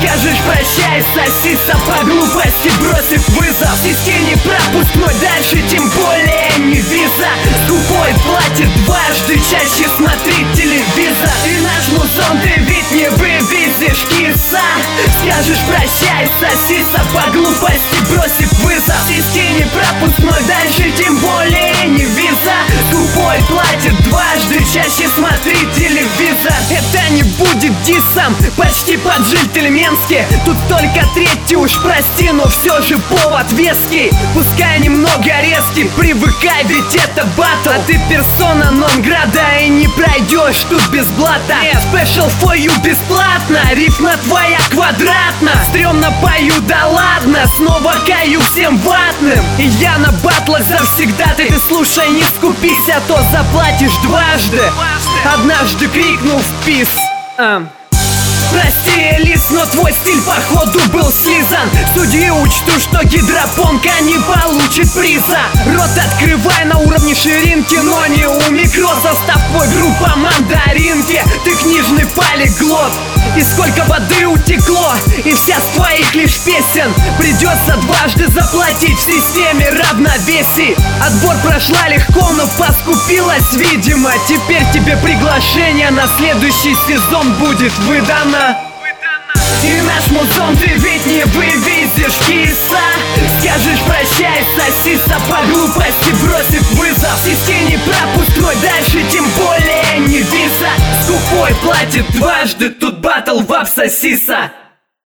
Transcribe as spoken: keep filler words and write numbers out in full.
Скажешь прощай, сосиса, по глупости бросив вызов. Системе пропускной, дальше тем более не виза. Скупой платит дважды, чаще смотри телевизор. И наш музон ты ведь не вывезешь, киса. Скажешь прощай, сосиса, по глупости бросив вызов. Системе пропускной, дальше тем более не виза. Скупой платит дважды, чаще смотри телевизор. Это не будет диссом, почти поджил Тельменский. Тут только третий, уж прости, но все же повод веский. Пускай немного резкий, привыкай, ведь это батл. А ты персона нон-града и не пройдешь тут без блата. Special for you бесплатно, рифма твоя квадратна. Стремно пою, да ладно, снова каю всем ватным. И я на батлах завсегда, ты, ты слушай, не скупись, а то заплатишь дважды. Однажды крикнул в пис. а. Прости, Элис, но твой стиль походу был слизан. Судьи учту, что гидропонка не получит приза. Рот открывай на уровне ширинки, но не у микро. Состав твой группа мандаринки, ты книжный полиглот. И сколько воды утекло, и вся с твоих лишь песен. Придется дважды заплатить в системе равновесий. Отбор прошла легко, но поскупилась, видимо. Теперь тебе приглашение на следующий сезон будет выдано. И наш музон ты ведь не вывезешь, киса. Скажешь прощай, сосиса, по глупости бросив вызов. Системе пропускной, дальше тем более не виза. Скупой платит дважды, тут батл в абсосиса.